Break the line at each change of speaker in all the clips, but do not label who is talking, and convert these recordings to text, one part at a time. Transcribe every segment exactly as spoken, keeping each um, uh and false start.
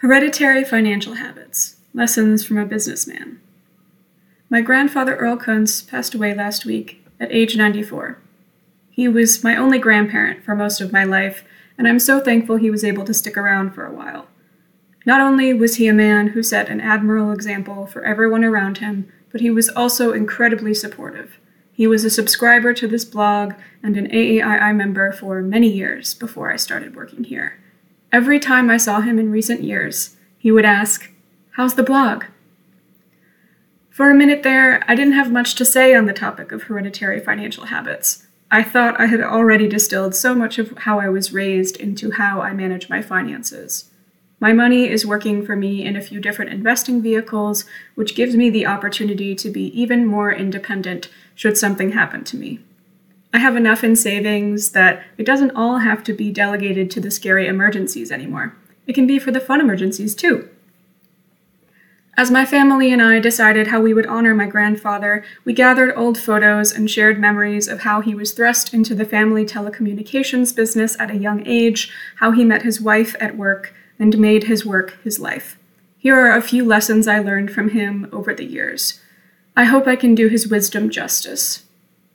Hereditary Financial Habits, Lessons from a Businessman. My grandfather Earl Kuntz passed away last week at age ninety-four. He was my only grandparent for most of my life, and I'm so thankful he was able to stick around for a while. Not only was he a man who set an admirable example for everyone around him, but he was also incredibly supportive. He was a subscriber to this blog and an A A I I member for many years before I started working here. Every time I saw him in recent years, he would ask, "How's the blog?" For a minute there, I didn't have much to say on the topic of hereditary financial habits. I thought I had already distilled so much of how I was raised into how I manage my finances. My money is working for me in a few different investing vehicles, which gives me the opportunity to be even more independent should something happen to me. I have enough in savings that it doesn't all have to be delegated to the scary emergencies anymore. It can be for the fun emergencies too. As my family and I decided how we would honor my grandfather, we gathered old photos and shared memories of how he was thrust into the family telecommunications business at a young age, how he met his wife at work, and made his work his life. Here are a few lessons I learned from him over the years. I hope I can do his wisdom justice.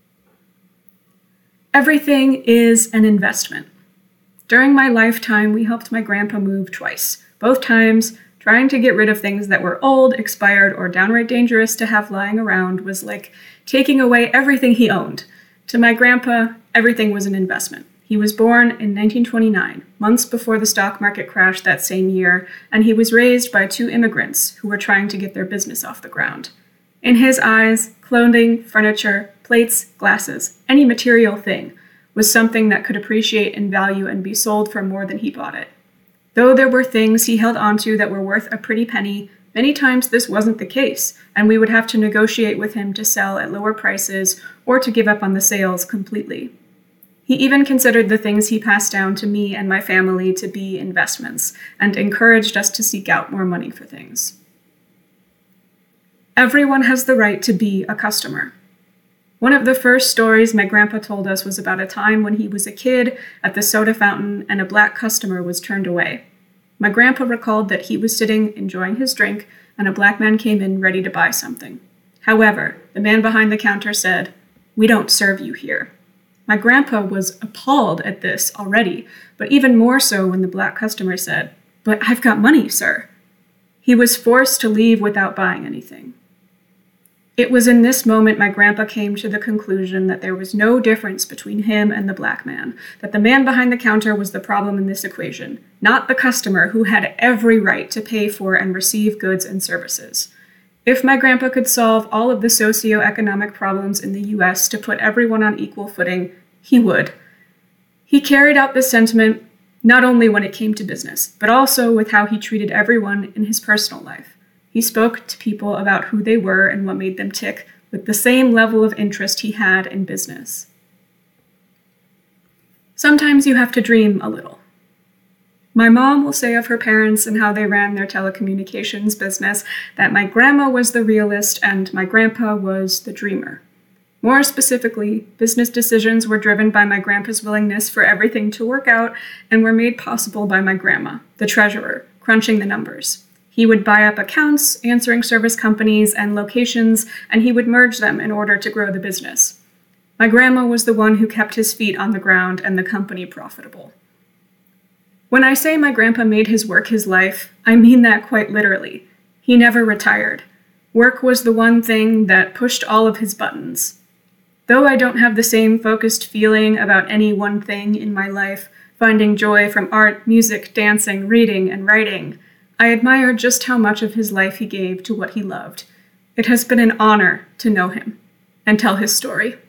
Everything is an investment. During my lifetime, we helped my grandpa move twice. Both times, trying to get rid of things that were old, expired, or downright dangerous to have lying around was like taking away everything he owned. To my grandpa, everything was an investment. He was born in nineteen twenty-nine, months before the stock market crashed that same year, and he was raised by two immigrants who were trying to get their business off the ground. In his eyes, clothing, furniture, plates, glasses, any material thing was something that could appreciate in value and be sold for more than he bought it. Though there were things he held onto that were worth a pretty penny, many times this wasn't the case, and we would have to negotiate with him to sell at lower prices or to give up on the sales completely. He even considered the things he passed down to me and my family to be investments, and encouraged us to seek out more money for things. Everyone has the right to be a customer. One of the first stories my grandpa told us was about a time when he was a kid at the soda fountain and a black customer was turned away. My grandpa recalled that he was sitting enjoying his drink and a black man came in ready to buy something. However, the man behind the counter said, "We don't serve you here." My grandpa was appalled at this already, but even more so when the black customer said, "But I've got money, sir." He was forced to leave without buying anything. It was in this moment my grandpa came to the conclusion that there was no difference between him and the black man, that the man behind the counter was the problem in this equation, not the customer who had every right to pay for and receive goods and services. If my grandpa could solve all of the socioeconomic problems in the U S to put everyone on equal footing, he would. He carried out this sentiment not only when it came to business, but also with how he treated everyone in his personal life. He spoke to people about who they were and what made them tick with the same level of interest he had in business. Sometimes you have to dream a little. My mom will say of her parents and how they ran their telecommunications business that my grandma was the realist and my grandpa was the dreamer. More specifically, business decisions were driven by my grandpa's willingness for everything to work out and were made possible by my grandma, the treasurer, crunching the numbers. He would buy up accounts, answering service companies, and locations, and he would merge them in order to grow the business. My grandma was the one who kept his feet on the ground and the company profitable. When I say my grandpa made his work his life, I mean that quite literally. He never retired. Work was the one thing that pushed all of his buttons. Though I don't have the same focused feeling about any one thing in my life, finding joy from art, music, dancing, reading, and writing, I admire just how much of his life he gave to what he loved. It has been an honor to know him and tell his story.